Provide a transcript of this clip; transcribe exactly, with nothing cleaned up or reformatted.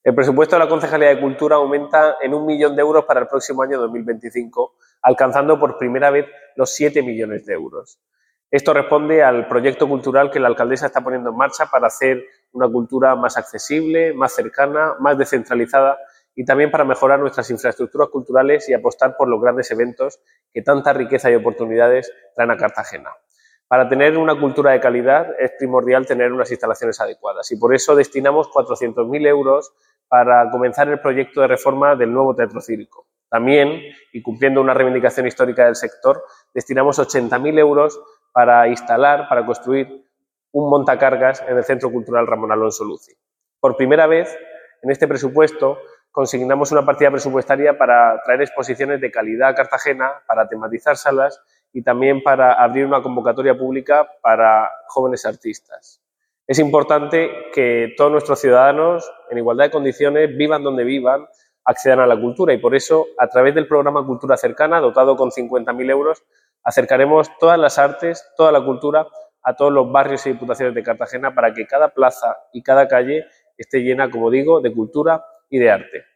El presupuesto de la Concejalía de Cultura aumenta en un millón de euros para el próximo año dos mil veinticinco, alcanzando por primera vez los siete millones de euros. Esto responde al proyecto cultural que la alcaldesa está poniendo en marcha para hacer una cultura más accesible, más cercana, más descentralizada y también para mejorar nuestras infraestructuras culturales y apostar por los grandes eventos que tanta riqueza y oportunidades traen a Cartagena. Para tener una cultura de calidad es primordial tener unas instalaciones adecuadas y por eso destinamos cuatrocientos mil euros para comenzar el proyecto de reforma del nuevo Teatro Cívico. También, y cumpliendo una reivindicación histórica del sector, destinamos ochenta mil euros para instalar, para construir un montacargas en el Centro Cultural Ramón Alonso Luci. Por primera vez, en este presupuesto, consignamos una partida presupuestaria para traer exposiciones de calidad a Cartagena, para tematizar salas y también para abrir una convocatoria pública para jóvenes artistas. Es importante que todos nuestros ciudadanos, en igualdad de condiciones, vivan donde vivan, accedan a la cultura y por eso, a través del programa Cultura Cercana, dotado con cincuenta mil euros, acercaremos todas las artes, toda la cultura a todos los barrios y diputaciones de Cartagena para que cada plaza y cada calle esté llena, como digo, de cultura y de arte.